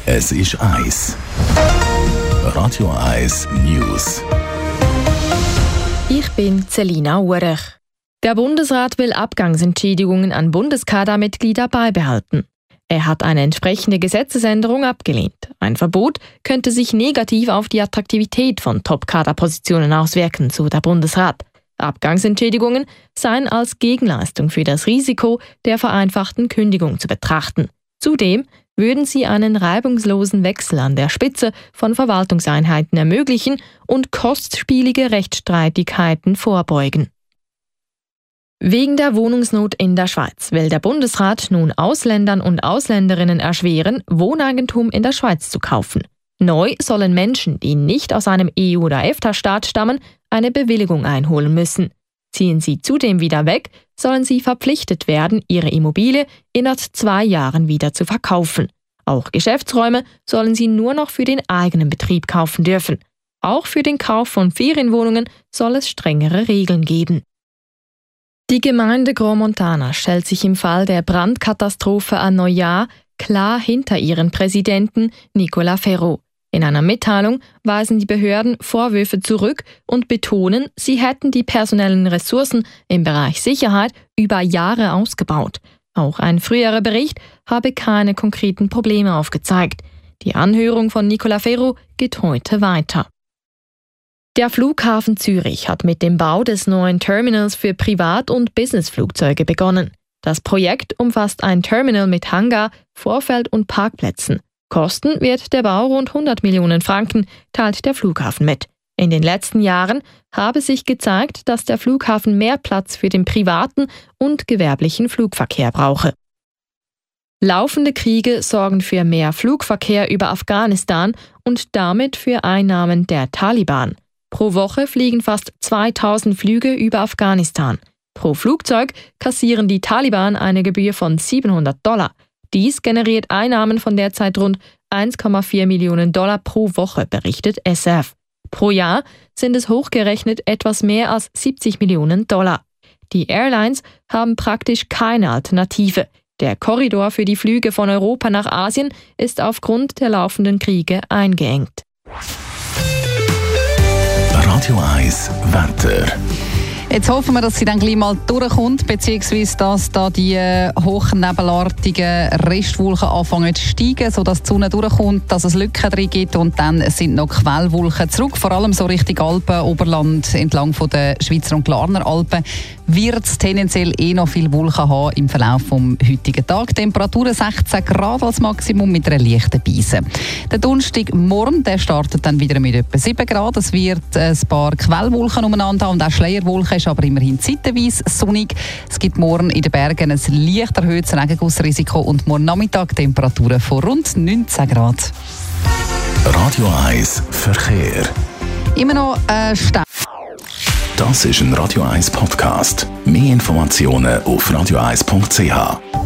Es ist Eis. Radio Eis News. Ich bin Celina Urech. Der Bundesrat will Abgangsentschädigungen an Bundeskadermitglieder beibehalten. Er hat eine entsprechende Gesetzesänderung abgelehnt. Ein Verbot könnte sich negativ auf die Attraktivität von Top-Kaderpositionen auswirken, so der Bundesrat. Abgangsentschädigungen seien als Gegenleistung für das Risiko der vereinfachten Kündigung zu betrachten. Zudem würden sie einen reibungslosen Wechsel an der Spitze von Verwaltungseinheiten ermöglichen und kostspielige Rechtsstreitigkeiten vorbeugen. Wegen der Wohnungsnot in der Schweiz will der Bundesrat nun Ausländern und Ausländerinnen erschweren, Wohneigentum in der Schweiz zu kaufen. Neu sollen Menschen, die nicht aus einem EU- oder EFTA-Staat stammen, eine Bewilligung einholen müssen. Ziehen sie zudem wieder weg, sollen sie verpflichtet werden, ihre Immobilie innerhalb 2 Jahren wieder zu verkaufen. Auch Geschäftsräume sollen sie nur noch für den eigenen Betrieb kaufen dürfen. Auch für den Kauf von Ferienwohnungen soll es strengere Regeln geben. Die Gemeinde Gromontana stellt sich im Fall der Brandkatastrophe an Neujahr klar hinter ihren Präsidenten Nicola Ferro. In einer Mitteilung weisen die Behörden Vorwürfe zurück und betonen, sie hätten die personellen Ressourcen im Bereich Sicherheit über Jahre ausgebaut. Auch ein früherer Bericht habe keine konkreten Probleme aufgezeigt. Die Anhörung von Nicola Ferro geht heute weiter. Der Flughafen Zürich hat mit dem Bau des neuen Terminals für Privat- und Businessflugzeuge begonnen. Das Projekt umfasst ein Terminal mit Hangar, Vorfeld und Parkplätzen. Kosten wird der Bau rund 100 Millionen Franken, teilt der Flughafen mit. In den letzten Jahren habe sich gezeigt, dass der Flughafen mehr Platz für den privaten und gewerblichen Flugverkehr brauche. Laufende Kriege sorgen für mehr Flugverkehr über Afghanistan und damit für Einnahmen der Taliban. Pro Woche fliegen fast 2000 Flüge über Afghanistan. Pro Flugzeug kassieren die Taliban eine Gebühr von $700. Dies generiert Einnahmen von derzeit rund 1,4 Millionen Dollar pro Woche, berichtet SF. Pro Jahr sind es hochgerechnet etwas mehr als 70 Millionen Dollar. Die Airlines haben praktisch keine Alternative. Der Korridor für die Flüge von Europa nach Asien ist aufgrund der laufenden Kriege eingeengt. Radio Eis Wetter. Jetzt hoffen wir, dass sie dann gleich mal durchkommt, beziehungsweise dass da die hochnebelartigen Restwolken anfangen zu steigen, sodass die Sonne durchkommt, dass es Lücken drin gibt und dann sind noch Quellwolken zurück, vor allem so Richtung Alpen, Oberland, entlang von der Schweizer und Glarner Alpen, wird es tendenziell noch viel Wolken haben im Verlauf vom heutigen Tag. Temperaturen 16 Grad als Maximum mit einer leichten Brise. Der Donnerstagmorgen, der startet dann wieder mit etwa 7 Grad. Es wird ein paar Quellwolken umeinander und auch Schleierwolken, ist aber immerhin zeitweise sonnig. Es gibt morgen in den Bergen ein leicht erhöhtes Regengussrisiko und morgen Nachmittag Temperaturen von rund 19 Grad. Radio Eis Verkehr. Immer noch Stau. Das ist ein Radio Eis Podcast. Mehr Informationen auf radioeis.ch.